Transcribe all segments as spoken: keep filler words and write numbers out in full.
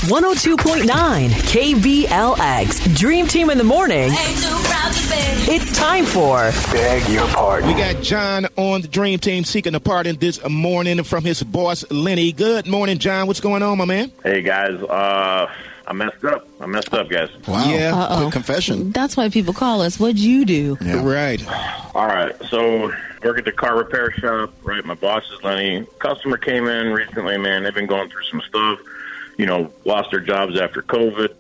one oh two point nine K B L X. Dream Team in the morning. It's time for Beg Your Pardon. We got John on the Dream Team seeking a pardon this morning from his boss, Lenny. Good morning, John. What's going on, my man? Hey, guys. Uh, I messed up. I messed up, guys. Wow. Yeah. Uh-oh. Quick confession. That's why people call us. What'd you do? Yeah. Right. All right. So, work at the car repair shop, right? My boss is Lenny. Customer came in recently, man. They've been going through some stuff. You know, lost their jobs after COVID.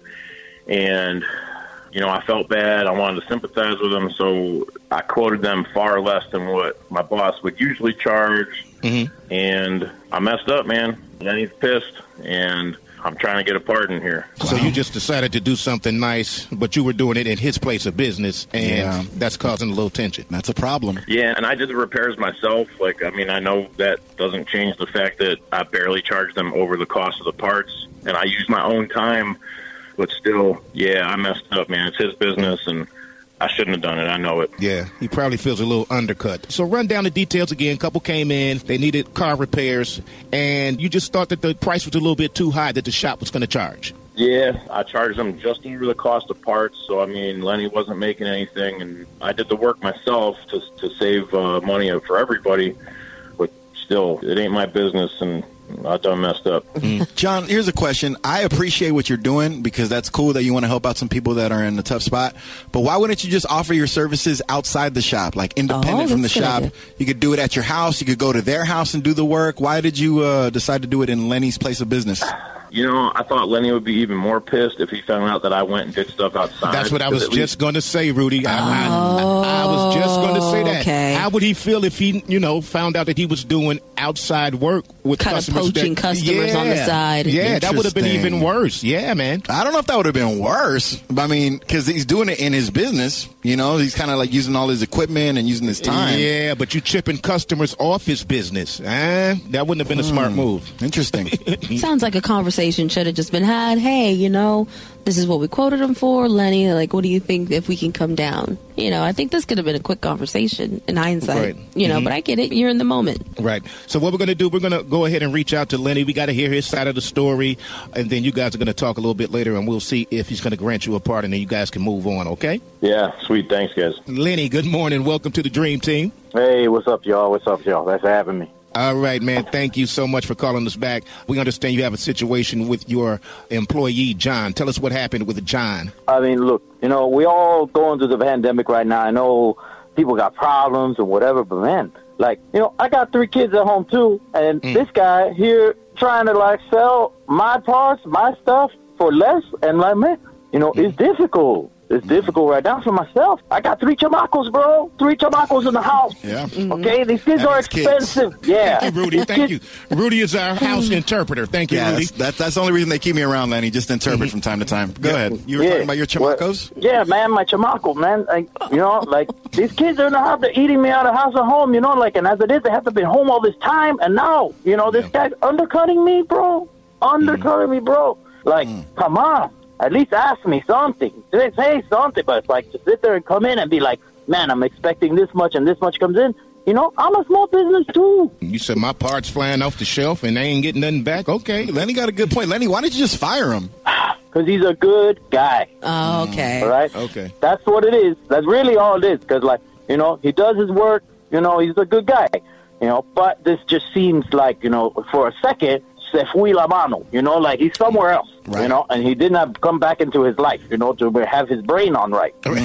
And, you know, I felt bad. I wanted to sympathize with them. So, I quoted them far less than what my boss would usually charge. Mm-hmm. And I messed up, man. Lenny's pissed. And I'm trying to get a pardon here. So you just decided to do something nice, but you were doing it in his place of business, and Yeah. that's causing a little tension. That's a problem. Yeah, and I did the repairs myself. Like, I mean, I know that doesn't change the fact that I barely charge them over the cost of the parts, and I use my own time, but still, yeah, I messed up, man. It's his business, and I shouldn't have done it. I know it. Yeah, he probably feels a little undercut. So run down the details again. Couple came in. They needed car repairs, and you just thought that the price was a little bit too high that the shop was going to charge. Yeah, I charged them just over the cost of parts. So, I mean, Lenny wasn't making anything, and I did the work myself to to save uh, money for everybody. But still, it ain't my business, and I done messed up. John, here's a question. I appreciate what you're doing because that's cool that you want to help out some people that are in a tough spot. But why wouldn't you just offer your services outside the shop, like independent Oh, from the that's a good shop? idea. You could do it at your house. You could go to their house and do the work. Why did you uh, decide to do it in Lenny's place of business? You know, I thought Lenny would be even more pissed if he found out that I went and did stuff outside. That's what I was Because at just least- going to say, Rudy. I, I, I, I was just going to say that. Okay. How would he feel if he, you know, found out that he was doing outside work with Kind of customers? poaching that, customers on the Yeah. side. Yeah, that would have been Interesting. even worse. Yeah, man. I don't know if that would have been worse. I mean, because he's doing it in his business. You know, he's kind of like using all his equipment and using his time. Yeah, but you chipping customers off his business. Eh? That wouldn't have been a smart move. Interesting. Sounds like a conversation should have just been had. Hey, you know, this is what we quoted him for. Lenny, like, what do you think if we can come down? You know, I think this could have been a quick conversation in hindsight. Right. You know, Mhm. but I get it. You're in the moment. Right. So what we're going to do, we're going to go ahead and reach out to Lenny. We got to hear his side of the story, and then you guys are going to talk a little bit later, and we'll see if he's going to grant you a pardon, and you guys can move on, okay? Yeah, sweet. Thanks, guys. Lenny, good morning. Welcome to the Dream Team. Hey, what's up, y'all? What's up, y'all? Thanks for having me. All right, man. Thank you so much for calling us back. We understand you have a situation with your employee, John. Tell us what happened with John. I mean, look, you know, we all going through the pandemic right now. I know people got problems or whatever, but man, like, you know, I got three kids at home too, and Mm. this guy here trying to like sell my parts, my stuff for less, and like, man, you know, it's difficult. It's difficult right now for myself. I got three chamacos, bro. Three chamacos in the house. Yeah. Okay, these kids That are means kids. expensive. Yeah. Thank you, Rudy. These Thank kids- you. Rudy is our house interpreter. Thank you, Yeah, Rudy. that's, that's, that's the only reason they keep me around, Lenny. Just interpret from time to time. Go ahead. You were Yeah. talking about your Well, chamacos? yeah, man, my chamaco, man. Like, you know, like, these kids are in the house, they're eating me out of house and home, you know, like, and as it is, they have to be home all this time, and now, you know, this guy's undercutting me, bro. Undercutting me, bro. Like, come on. At least ask me something. Say say something, but it's like, to sit there and come in and be like, man, I'm expecting this much and this much comes in. You know, I'm a small business, too. You said my parts flying off the shelf and they ain't getting nothing back? Okay. Lenny got a good point. Lenny, why didn't you just fire him? Because he's a good guy. Oh, okay. All right? Okay. That's what it is. That's really all it is. Because, like, you know, he does his work. You know, he's a good guy. You know, but this just seems like, you know, for a second, se fue la mano. You know, like he's somewhere else. Right. You know, and he did not come back into his life, you know, to have his brain on right. There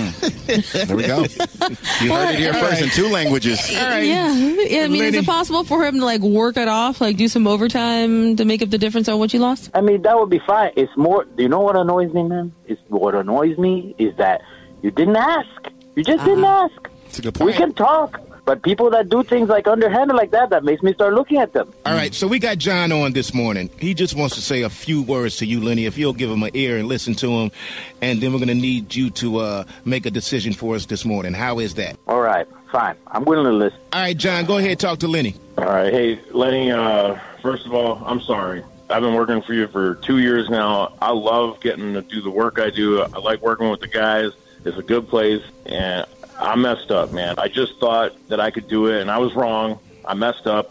we go. You heard it here first in two languages. All right. Yeah. yeah. I mean, is Lenny. it possible for him to like work it off, like do some overtime to make up the difference on what you lost? I mean, that would be fine. It's more, you know what annoys me, man? It's what annoys me is that you didn't ask. You just didn't ask. That's a good We point. can talk. But people that do things like underhanded like that, that makes me start looking at them. All right, so we got John on this morning. He just wants to say a few words to you, Lenny, if you'll give him an ear and listen to him. And then we're going to need you to uh, make a decision for us this morning. How is that? All right, fine. I'm willing to listen. All right, John, go ahead and talk to Lenny. All right. Hey, Lenny, uh, first of all, I'm sorry. I've been working for you for two years now. I love getting to do the work I do. I like working with the guys. It's a good place, and I messed up, man. I just thought that I could do it, and I was wrong. I messed up,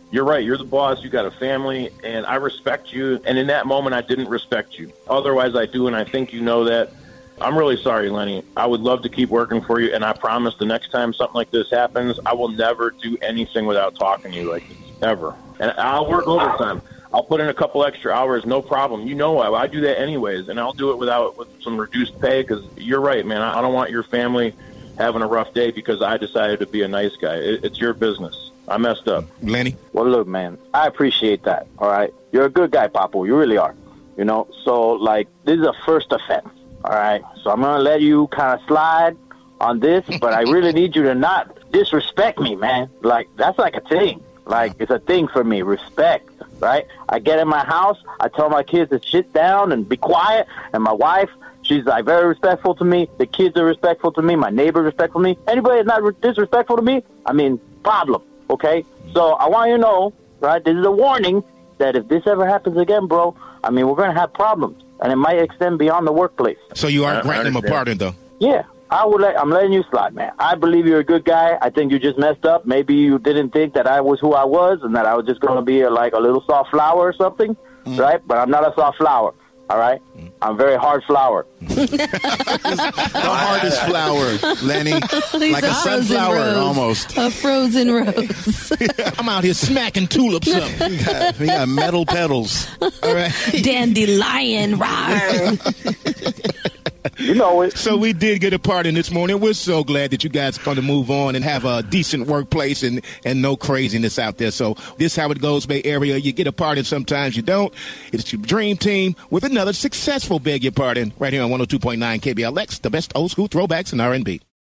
you're right. You're the boss. You got a family, and I respect you. And in that moment, I didn't respect you. Otherwise, I do, and I think you know that. I'm really sorry, Lenny. I would love to keep working for you, and I promise the next time something like this happens, I will never do anything without talking to you like this, ever. And I'll work overtime. I'll put in a couple extra hours, no problem. You know I, I do that anyways, and I'll do it without with some reduced pay because you're right, man. I don't want your family having a rough day because I decided to be a nice guy. It, it's your business. I messed up. Lenny? Well, look, man, I appreciate that, all right? You're a good guy, Papo. You really are. You know, so, like, this is a first offense, all right? So I'm going to let you kind of slide on this, but I really need you to not disrespect me, man. Like, that's like a thing. Like, it's a thing for me, respect, right? I get in my house, I tell my kids to sit down and be quiet, and my wife, she's, like, very respectful to me. The kids are respectful to me. My neighbor's respectful to me. Anybody that's not disrespectful to me, I mean, problem, okay? So I want you to know, right, this is a warning that if this ever happens again, bro, I mean, we're going to have problems, and it might extend beyond the workplace. So you aren't I- I granting him a understand. pardon, though? Yeah. I would let, I'm letting you slide, man. I believe you're a good guy. I think you just messed up. Maybe you didn't think that I was who I was and that I was just going to be a, like a little soft flower or something, Mm. right? But I'm not a soft flower, all right? Mm. I'm a very hard flower. The hardest flower, Lenny. Like a a frozen sunflower, rose. almost. A frozen rose. I'm out here smacking tulips up. We got, we got metal petals. All right. Dandelion, rawr. You know it. So we did get a pardon this morning. We're so glad that you guys are going to move on and have a decent workplace and, and no craziness out there. So this is how it goes, Bay Area. You get a pardon, sometimes you don't. It's your dream team with another successful Beg Your Pardon right here on one oh two point nine K B L X, the best old school throwbacks in R and B.